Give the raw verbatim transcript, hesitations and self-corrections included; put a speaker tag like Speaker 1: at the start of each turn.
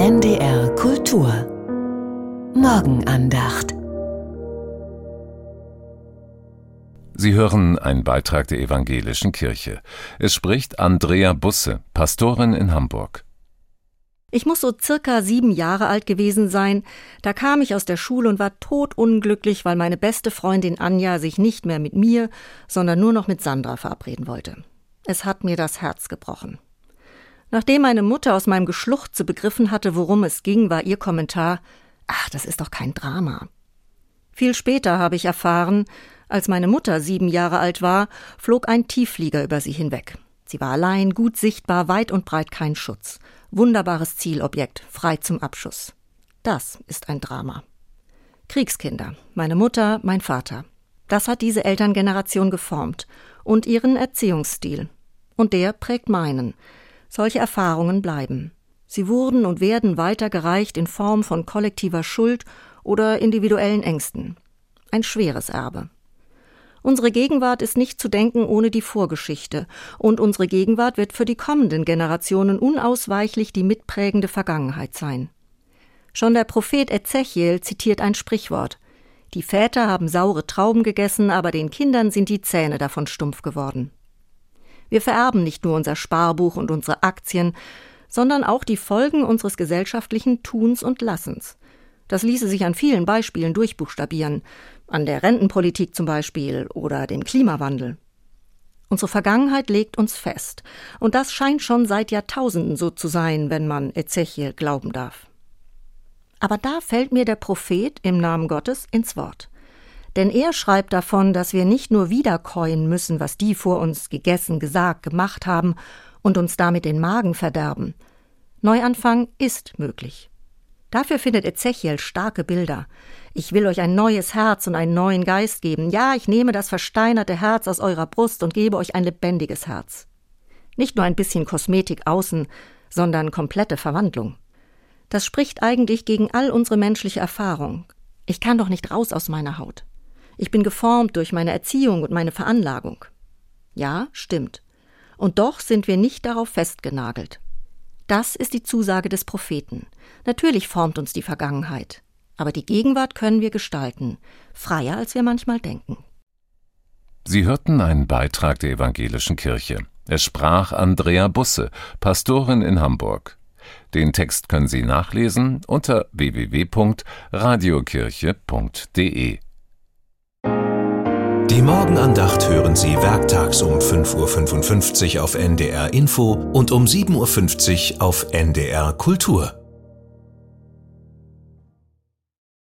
Speaker 1: N D R Kultur Morgenandacht.
Speaker 2: Sie hören einen Beitrag der Evangelischen Kirche. Es spricht Andrea Busse, Pastorin in Hamburg.
Speaker 3: Ich muss so circa sieben Jahre alt gewesen sein. Da kam ich aus der Schule und war todunglücklich, weil meine beste Freundin Anja sich nicht mehr mit mir, sondern nur noch mit Sandra verabreden wollte. Es hat mir das Herz gebrochen. Nachdem meine Mutter aus meinem Geschluchze begriffen hatte, worum es ging, war ihr Kommentar: »Ach, das ist doch kein Drama.« Viel später habe ich erfahren, als meine Mutter sieben Jahre alt war, flog ein Tiefflieger über sie hinweg. Sie war allein, gut sichtbar, weit und breit kein Schutz. Wunderbares Zielobjekt, frei zum Abschuss. Das ist ein Drama. Kriegskinder, meine Mutter, mein Vater. Das hat diese Elterngeneration geformt und ihren Erziehungsstil. Und der prägt meinen. Solche Erfahrungen bleiben. Sie wurden und werden weitergereicht in Form von kollektiver Schuld oder individuellen Ängsten. Ein schweres Erbe. Unsere Gegenwart ist nicht zu denken ohne die Vorgeschichte, und unsere Gegenwart wird für die kommenden Generationen unausweichlich die mitprägende Vergangenheit sein. Schon der Prophet Ezechiel zitiert ein Sprichwort: Die Väter haben saure Trauben gegessen, aber den Kindern sind die Zähne davon stumpf geworden. Wir vererben nicht nur unser Sparbuch und unsere Aktien, sondern auch die Folgen unseres gesellschaftlichen Tuns und Lassens. Das ließe sich an vielen Beispielen durchbuchstabieren, an der Rentenpolitik zum Beispiel oder dem Klimawandel. Unsere Vergangenheit legt uns fest, und das scheint schon seit Jahrtausenden so zu sein, wenn man Ezechiel glauben darf. Aber da fällt mir der Prophet im Namen Gottes ins Wort. Denn er schreibt davon, dass wir nicht nur wiederkäuen müssen, was die vor uns gegessen, gesagt, gemacht haben und uns damit den Magen verderben. Neuanfang ist möglich. Dafür findet Ezechiel starke Bilder. Ich will euch ein neues Herz und einen neuen Geist geben. Ja, ich nehme das versteinerte Herz aus eurer Brust und gebe euch ein lebendiges Herz. Nicht nur ein bisschen Kosmetik außen, sondern komplette Verwandlung. Das spricht eigentlich gegen all unsere menschliche Erfahrung. Ich kann doch nicht raus aus meiner Haut. Ich bin geformt durch meine Erziehung und meine Veranlagung. Ja, stimmt. Und doch sind wir nicht darauf festgenagelt. Das ist die Zusage des Propheten. Natürlich formt uns die Vergangenheit. Aber die Gegenwart können wir gestalten. Freier, als wir manchmal denken.
Speaker 2: Sie hörten einen Beitrag der Evangelischen Kirche. Es sprach Andrea Busse, Pastorin in Hamburg. Den Text können Sie nachlesen unter w w w punkt radiokirche punkt d e.
Speaker 4: Die Morgenandacht hören Sie werktags um fünf Uhr fünfundfünfzig auf N D R Info und um sieben Uhr fünfzig auf N D R Kultur.